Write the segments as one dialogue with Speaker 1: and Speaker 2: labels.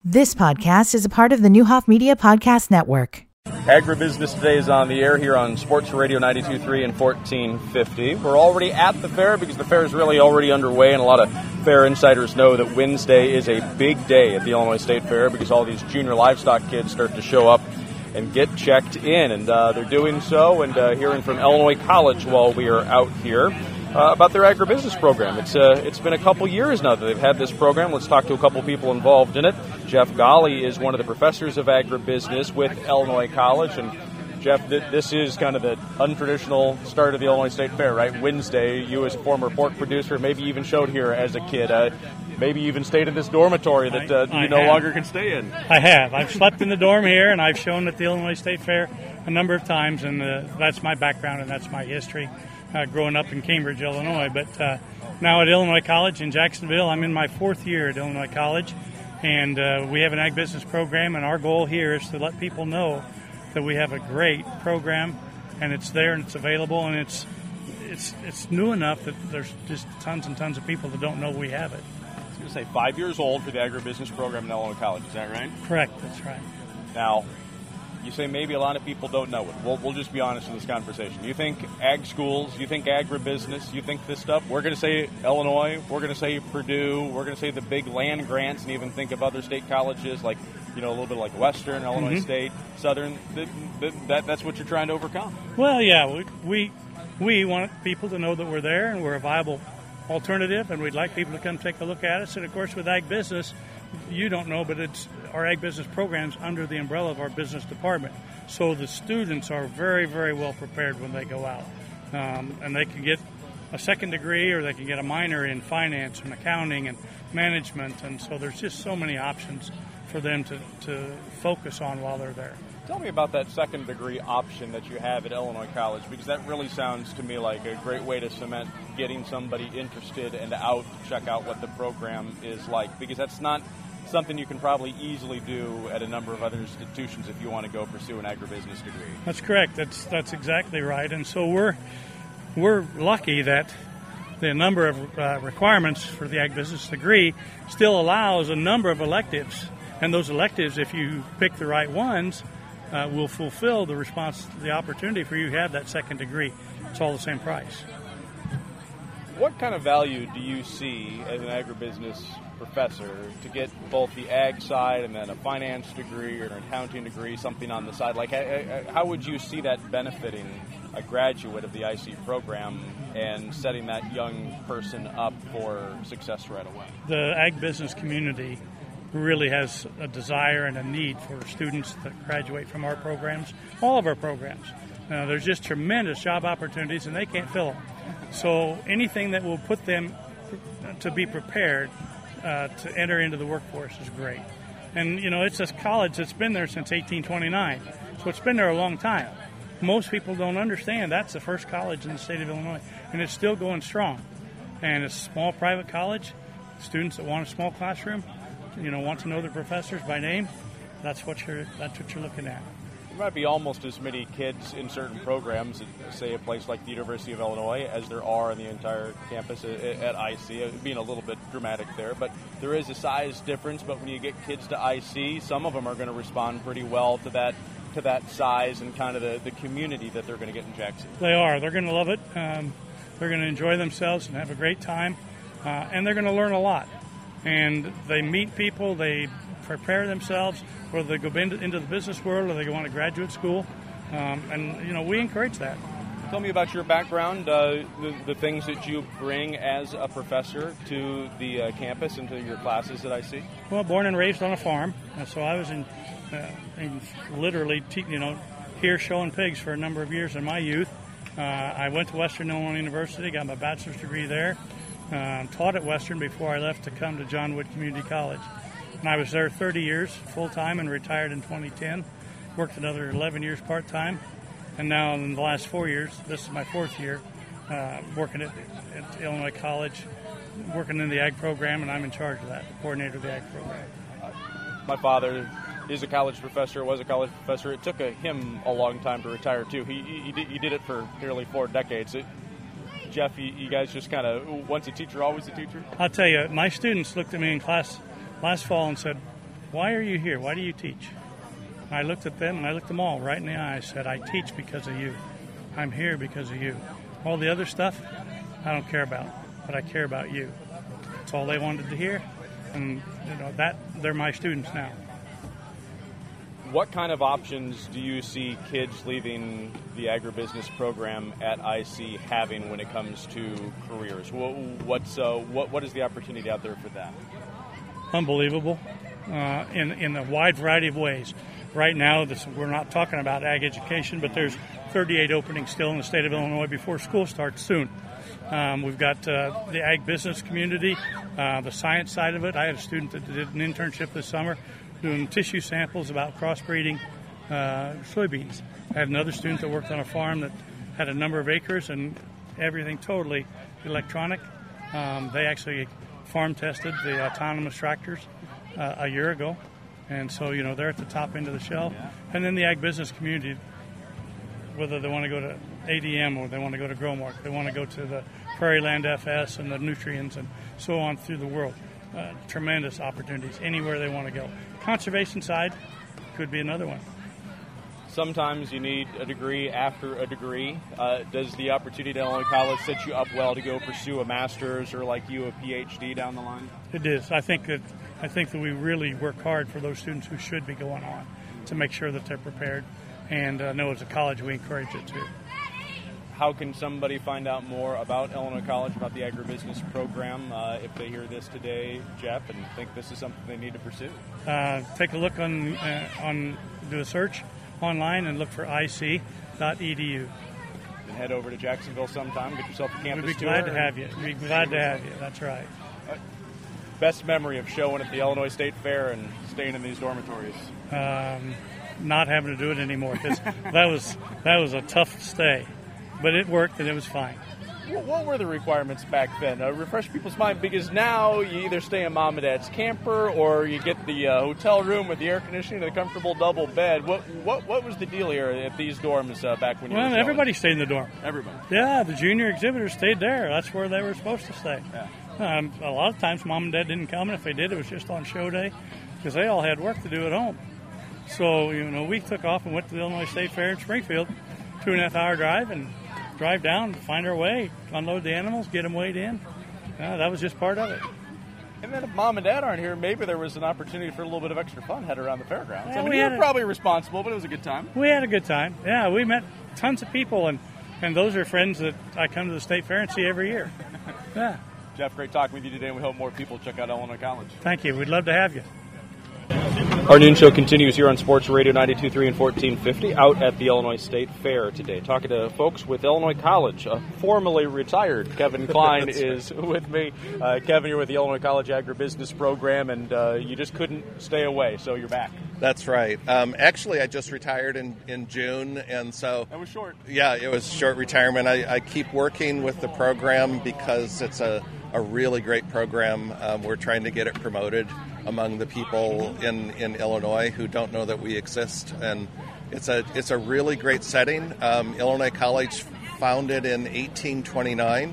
Speaker 1: This podcast is a part of the Newhoff Media Podcast Network.
Speaker 2: Agribusiness Today is on the air here on Sports Radio 92.3 and 1450. We're already at the fair because the fair is really already underway, and a lot of fair insiders know that Wednesday is a big day at the Illinois State Fair because all these junior livestock kids start to show up and get checked in, and they're doing so, and hearing from Illinois College while we are out here about their agribusiness program. It's been a couple years now that they've had this program. Let's talk to a couple people involved in it. Jeff Golly is one of the professors of agribusiness with Illinois College, and Jeff, this is kind of the untraditional start of the Illinois State Fair, right? Wednesday, you as a former pork producer, maybe even showed here as a kid. Maybe even stayed in this dormitory that you no longer can stay in.
Speaker 3: I have. I've slept in the dorm here, and I've shown at the Illinois State Fair a number of times, and that's my background and that's my history, growing up in Cambridge, Illinois. But now at Illinois College in Jacksonville, I'm in my fourth year at Illinois College, and we have an ag business program, and our goal here is to let people know that we have a great program, and it's there and it's available, and it's new enough that there's just tons and tons of people that don't know we have it.
Speaker 2: I was going to say 5 years old for the agribusiness program in Illinois College. Is that right?
Speaker 3: Correct. That's right.
Speaker 2: Now, you say maybe a lot of people don't know it. We'll just be honest in this conversation. You think ag schools, you think agribusiness, you think this stuff. We're going to say Illinois, we're going to say Purdue, we're going to say the big land grants, and even think of other state colleges like, a little bit like Western, Illinois State, Southern. That's what you're trying to overcome.
Speaker 3: Well, yeah, we want people to know that we're there and we're a viable alternative, and we'd like people to come take a look at us. And of course, with ag business, you don't know, but it's our ag business programs under the umbrella of our business department. So the students are very, very well prepared when they go out, and they can get a second degree, or they can get a minor in finance and accounting and management. And so there's just so many options for them to focus on while they're there.
Speaker 2: Tell me about that second degree option that you have at Illinois College, because that really sounds to me like a great way to cement getting somebody interested and out to check out what the program is like, because that's not something you can probably easily do at a number of other institutions if you want to go pursue an agribusiness degree.
Speaker 3: That's correct. That's exactly right. And so we're lucky that the number of requirements for the ag business degree still allows a number of electives, and those electives, if you pick the right ones, will fulfill the opportunity for you to have that second degree. It's all the same price.
Speaker 2: What kind of value do you see as an agribusiness professor to get both the ag side and then a finance degree or an accounting degree, something on the side? Like, how would you see that benefiting a graduate of the IC program and setting that young person up for success right away?
Speaker 3: The ag business community really has a desire and a need for students that graduate from our programs, all of our programs. There's just tremendous job opportunities, and they can't fill them. So anything that will put them to be prepared to enter into the workforce is great. And, it's a college that's been there since 1829, so it's been there a long time. Most people don't understand that's the first college in the state of Illinois, and it's still going strong. And it's a small private college. Students that want a small classroom, want to know their professors by name, that's what you're looking at.
Speaker 2: There might be almost as many kids in certain programs at, say, a place like the University of Illinois as there are in the entire campus at IC. Being a little bit dramatic there, but there is a size difference. But when you get kids to IC, some of them are going to respond pretty well to that size and kind of the community that they're going to get in Jackson.
Speaker 3: They are. They're going to love it. They're going to enjoy themselves and have a great time, and they're going to learn a lot. And they meet people, they prepare themselves, whether they go into the business world or they go on to graduate school. And we encourage that.
Speaker 2: Tell me about your background, the things that you bring as a professor to the campus and to your classes at IC.
Speaker 3: Well, born and raised on a farm, so I was in literally, here showing pigs for a number of years in my youth. I went to Western Illinois University, got my bachelor's degree there. Taught at Western before I left to come to John Wood Community College. And I was there 30 years full-time and retired in 2010. Worked another 11 years part-time. And now in the last 4 years, this is my fourth year, working at Illinois College, working in the ag program, and I'm in charge of that, the coordinator of the ag program.
Speaker 2: My father is a college professor, was a college professor. It took him a long time to retire, too. He did it for nearly 4 decades. Jeff, you guys just kind of, once a teacher, always a teacher?
Speaker 3: I'll tell you, my students looked at me in class last fall and said, why are you here? Why do you teach? I looked at them, and I looked them all right in the eye. I said, I teach because of you. I'm here because of you. All the other stuff, I don't care about, but I care about you. That's all they wanted to hear, and that they're my students now.
Speaker 2: What kind of options do you see kids leaving the agribusiness program at IC having when it comes to careers? What is the opportunity out there for that?
Speaker 3: Unbelievable, in a wide variety of ways. Right now, we're not talking about ag education, but there's 38 openings still in the state of Illinois before school starts soon. We've got the ag business community, the science side of it. I had a student that did an internship this summer doing tissue samples about crossbreeding soybeans. I had another student that worked on a farm that had a number of acres and everything totally electronic. They actually farm tested the autonomous tractors a year ago. And so, they're at the top end of the shelf. Yeah. And then the ag business community, whether they want to go to ADM or they want to go to Growmark, they want to go to the Prairie Land FS and the Nutrients and so on through the world. Tremendous opportunities anywhere they want to go. Conservation side could be another one.
Speaker 2: Sometimes you need a degree after a degree. Does the opportunity at Illinois College set you up well to go pursue a master's or, like you, a PhD down the line?
Speaker 3: It is. I think that we really work hard for those students who should be going on to make sure that they're prepared. And I know as a college we encourage it too.
Speaker 2: How can somebody find out more about Illinois College, about the agribusiness program, if they hear this today, Jeff, and think this is something they need to pursue?
Speaker 3: Take a look do a search online and look for ic.edu.
Speaker 2: And head over to Jacksonville sometime, get yourself a campus
Speaker 3: tour. We'd be glad to have you. We'd be glad to have you. That's right.
Speaker 2: Best memory of showing at the Illinois State Fair and staying in these dormitories?
Speaker 3: Not having to do it anymore, because that was a tough stay. But it worked, and it was fine.
Speaker 2: What were the requirements back then? Refresh people's mind, because now you either stay in mom and dad's camper or you get the hotel room with the air conditioning and the comfortable double bed. What was the deal here at these dorms back when you were showing?
Speaker 3: Everybody stayed in the dorm.
Speaker 2: Everybody?
Speaker 3: Yeah, the junior exhibitors stayed there. That's where they were supposed to stay. Yeah. A lot of times mom and dad didn't come, and if they did, it was just on show day because they all had work to do at home. So, we took off and went to the Illinois State Fair in Springfield, 2.5 hour drive, and drive down, find our way, unload the animals, get them weighed in. That was just part of it.
Speaker 2: And then if mom and dad aren't here, maybe there was an opportunity for a little bit of extra fun head around the fairgrounds.
Speaker 3: Yeah,
Speaker 2: you were probably responsible, but it was a good time.
Speaker 3: We had a good time. Yeah, we met tons of people, and those are friends that I come to the State Fair and see every year. Yeah.
Speaker 2: Jeff, great talking with you today, and we hope more people check out Illinois College.
Speaker 3: Thank you. We'd love to have you.
Speaker 2: Our noon show continues here on Sports Radio 92.3 and 1450 out at the Illinois State Fair today. Talking to folks with Illinois College. Formerly retired Kevin Klein is with me. Kevin, you're with the Illinois College Agribusiness Program, and you just couldn't stay away, so you're back.
Speaker 4: That's right. Actually, I just retired in June, and so...
Speaker 2: That was short.
Speaker 4: Yeah, it was short retirement. I keep working with the program because it's a really great program. We're trying to get it promoted among the people in Illinois who don't know that we exist, and it's a really great setting. Illinois College founded in 1829.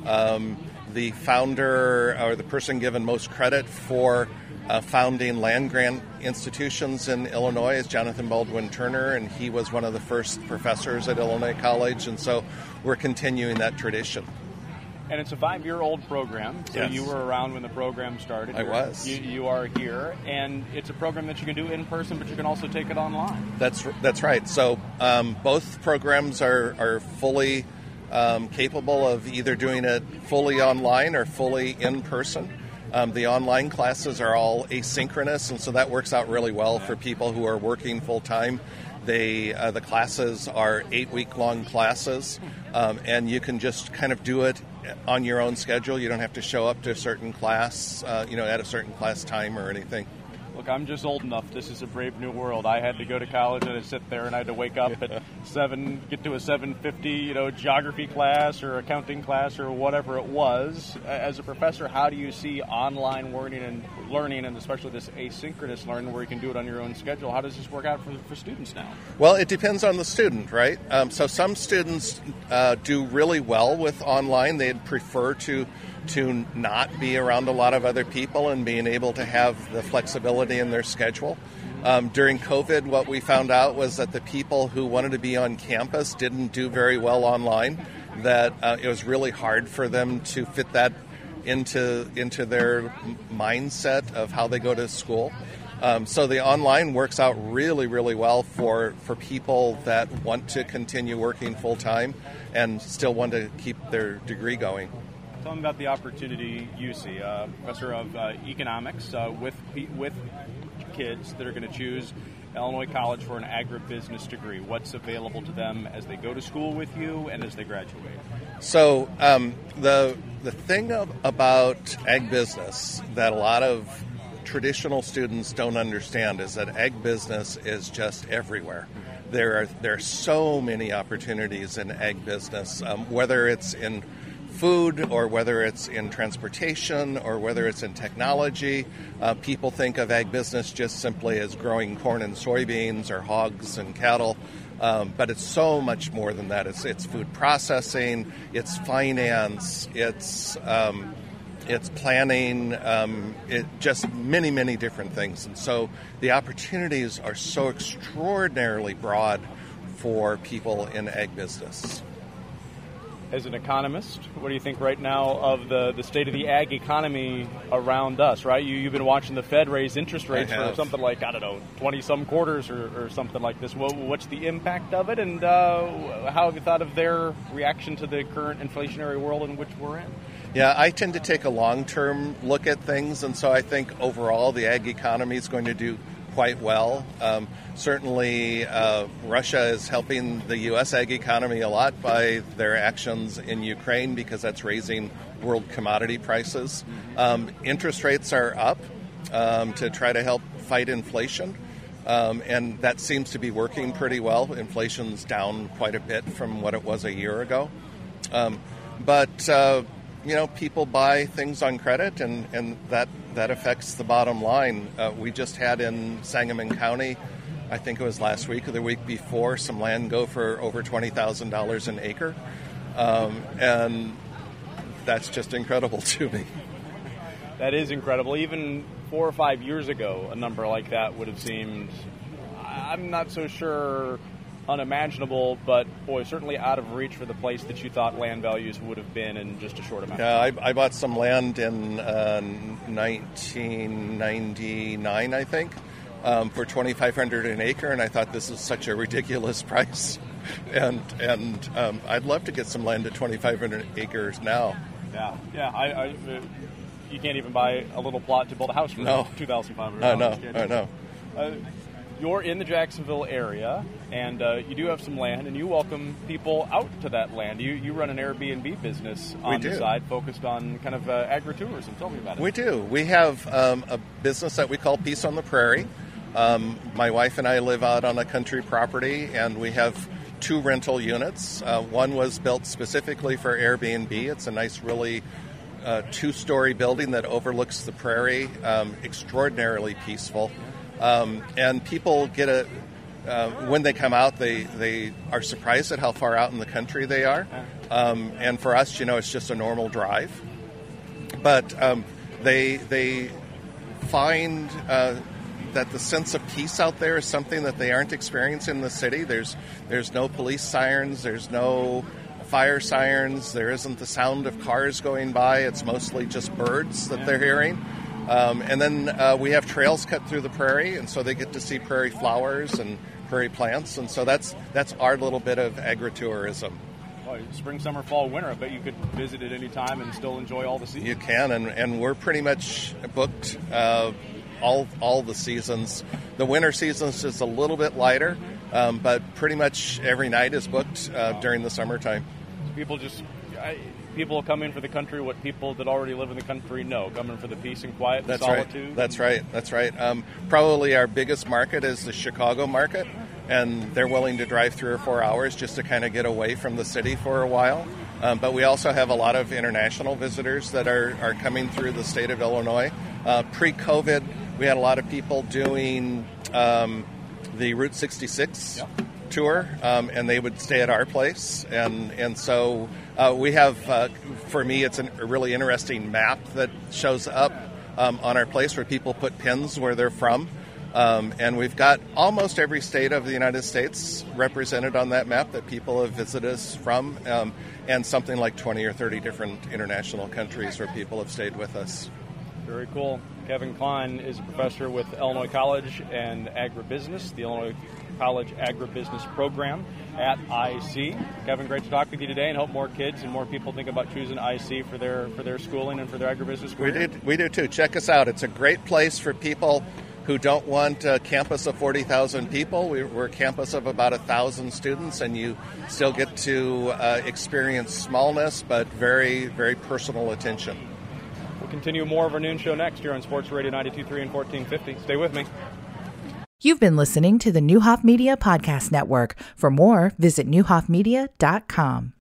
Speaker 4: The founder, or the person given most credit for founding land-grant institutions in Illinois, is Jonathan Baldwin Turner, and he was one of the first professors at Illinois College, and so we're continuing that tradition.
Speaker 2: And it's a 5-year-old program, so
Speaker 4: yes.
Speaker 2: You were around when the program started.
Speaker 4: I was.
Speaker 2: You are here, and it's a program that you can do in person, but you can also take it online.
Speaker 4: That's right. So both programs are fully capable of either doing it fully online or fully in person. The online classes are all asynchronous, and so that works out really well for people who are working full-time. The classes are 8-week-long classes, and you can just kind of do it on your own schedule. You don't have to show up to a certain class, at a certain class time or anything.
Speaker 2: Look, I'm just old enough. This is a brave new world. I had to go to college and I'd sit there and I had to wake up at 7, get to a 7:50, geography class or accounting class or whatever it was. As a professor, how do you see online learning and especially this asynchronous learning where you can do it on your own schedule? How does this work out for students now?
Speaker 4: Well, it depends on the student, right? So some students do really well with online. They'd prefer to to not be around a lot of other people and being able to have the flexibility in their schedule. During COVID, what we found out was that the people who wanted to be on campus didn't do very well online, that it was really hard for them to fit that into their mindset of how they go to school. So the online works out really, really well for people that want to continue working full-time and still want to keep their degree going.
Speaker 2: Tell me about the opportunity you see, professor of economics, with kids that are going to choose Illinois College for an agribusiness degree. What's available to them as they go to school with you and as they graduate?
Speaker 4: So the thing about ag business that a lot of traditional students don't understand is that ag business is just everywhere. There are so many opportunities in ag business, whether it's in food or whether it's in transportation or whether it's in technology. People think of ag business just simply as growing corn and soybeans or hogs and cattle, but it's so much more than that. It's food processing, it's finance, it's planning, just many, many different things. And so the opportunities are so extraordinarily broad for people in ag business.
Speaker 2: As an economist, what do you think right now of the state of the ag economy around us, right? You've been watching the Fed raise interest rates for something like, 20-some quarters or something like this. What's the impact of it, and how have you thought of their reaction to the current inflationary world in which we're in?
Speaker 4: Yeah, I tend to take a long-term look at things, and so I think overall the ag economy is going to do quite well. Certainly, Russia is helping the U.S. ag economy a lot by their actions in Ukraine because that's raising world commodity prices. Interest rates are up to try to help fight inflation, and that seems to be working pretty well. Inflation's down quite a bit from what it was a year ago. But people buy things on credit, and that affects the bottom line. We just had in Sangamon County, I think it was last week or the week before, some land go for over $20,000 an acre. And that's just incredible to me.
Speaker 2: That is incredible. Even 4 or 5 years ago, a number like that would have seemed, I'm not so sure, unimaginable, but boy, certainly out of reach for the place that you thought land values would have been in just a short amount of time.
Speaker 4: Yeah, I bought some land in 1999, I think, for $2,500 an acre, and I thought this is such a ridiculous price, and I'd love to get some land at 2,500 acres now.
Speaker 2: Yeah. You can't even buy a little plot to build a house for $2,500.
Speaker 4: I know.
Speaker 2: You're in the Jacksonville area, and you do have some land, and you welcome people out to that land. You run an Airbnb business on the side focused on kind of agritourism. Tell me about it.
Speaker 4: We do. We have a business that we call Peace on the Prairie. My wife and I live out on a country property, and we have 2 rental units. One was built specifically for Airbnb. It's a nice, really 2-story building that overlooks the prairie, extraordinarily peaceful. And people get when they come out, they are surprised at how far out in the country they are. And for us, it's just a normal drive. But they find that the sense of peace out there is something that they aren't experiencing in the city. There's no police sirens. There's no fire sirens. There isn't the sound of cars going by. It's mostly just birds that they're hearing. And then we have trails cut through the prairie, and so they get to see prairie flowers and prairie plants. And so that's our little bit of agritourism.
Speaker 2: Well, spring, summer, fall, winter, I bet you could visit at any time and still enjoy all the seasons.
Speaker 4: You can, and we're pretty much booked all the seasons. The winter season is just a little bit lighter, but pretty much every night is booked during the summertime.
Speaker 2: People come in for the country what people that already live in the country know, coming for the peace and quiet and solitude.
Speaker 4: That's right. Probably our biggest market is the Chicago market, and they're willing to drive 3 or 4 hours just to kind of get away from the city for a while. But we also have a lot of international visitors that are coming through the state of Illinois. Pre-COVID, we had a lot of people doing the Route 66 tour, and they would stay at our place. And so we have, for me, it's a really interesting map that shows up on our place where people put pins where they're from. And we've got almost every state of the United States represented on that map that people have visited us from, and something like 20 or 30 different international countries where people have stayed with us.
Speaker 2: Very cool. Kevin Klein is a professor with Illinois College and Agribusiness, the Illinois College Agribusiness Program at IC. Kevin, great to talk with you today, and hope more kids and more people think about choosing IC for their schooling and for their agribusiness career.
Speaker 4: We do too. Check us out. It's a great place for people who don't want a campus of 40,000 people. We're a campus of about 1,000 students, and you still get to experience smallness, but very, very personal attention.
Speaker 2: We'll continue more of our noon show next year on Sports Radio 92.3 and 1450. Stay with me.
Speaker 1: You've been listening to the Neuhoff Media Podcast Network. For more, visit neuhoffmedia.com.